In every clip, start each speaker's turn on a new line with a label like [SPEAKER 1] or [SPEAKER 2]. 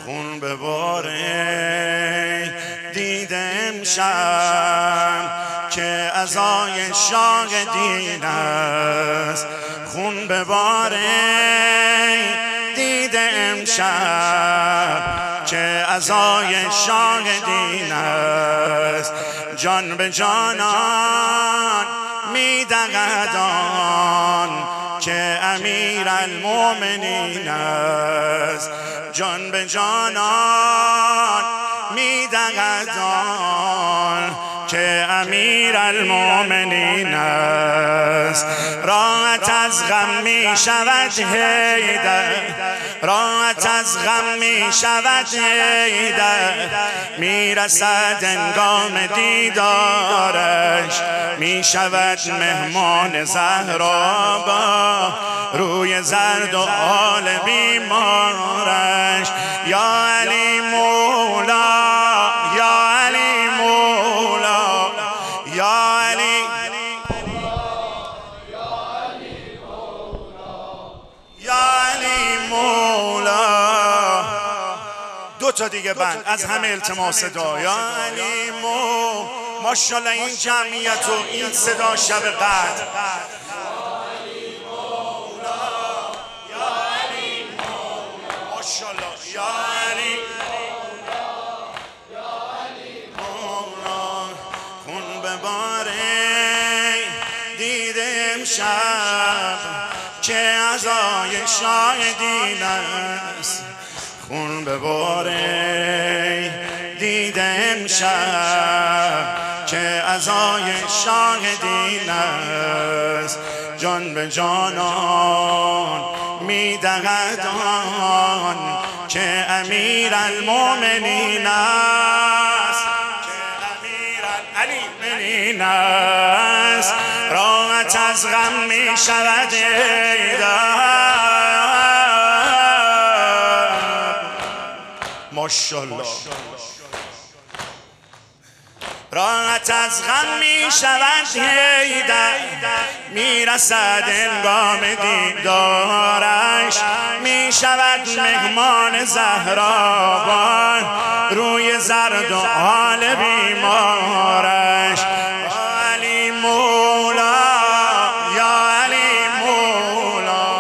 [SPEAKER 1] خون بباره دیده امشب که عزای شاه دین است. خون بباره دیده امشب که عزای شاه دین است. جان به جانان میدهد آن که امیر المؤمنین است. جان به جانان میدهد آن که امیر المؤمنین است. راحت از غم می شود حیدر، راحت از غم می شود حیدر، می رسد هنگام دیدارش، می شود مهمان زهرا با روی زرد و حال بیمارش. یا علی مولا، یا علی مولا، یا علی، یا علی مولا. دو تا دیگه بند از همه التماس دعا. یا علی مولا. ماشاءالله این جمعیت و این صدا شب قدر. امشب که عزای شاه دین است. خون بباره دیده امشب که عزای شاه دین است. جان به جانان میدهد آن که امیر المؤمنین است، که امیر المؤمنین است. راحت از غم می شود ماشاءالله. راحت از غم می شود حیدر، می رسد هنگام دیدارش، می شود مهمان زهرا روی زرد و حال بیمارش. علی مولا، یا علی مولا،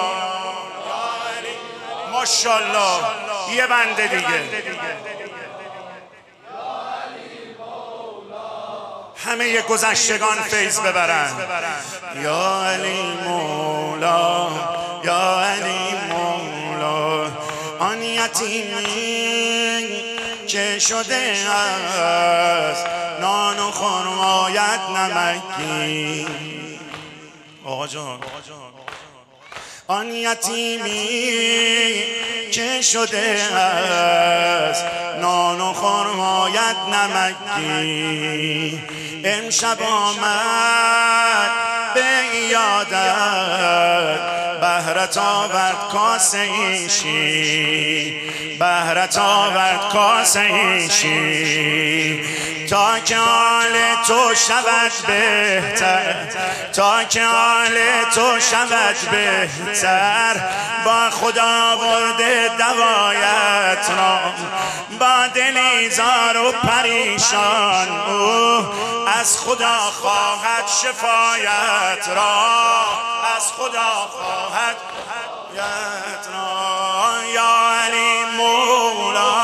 [SPEAKER 1] ماشاءالله. یه بنده دیگه همه گذشتگان فیض ببرن. یا علی مولا، یا علی مولا. آن یتیمی که شده است نان و خرمایت نمکی. آقا جان، آن یتیمی که شده است نان و خرمایت نمکی. امشب آمد به یادت، بهرت آورد کاسه ایشی، بهرت آورد کاسه ایشی. تا که حال تو شود بهتر، تا که حال تو شود بهتر، با خدا برده دوایت را، با دلی زار و پریشان او از خدا خواهد شفایت را، از خدا خواهد شفایت را. یا علی مولا،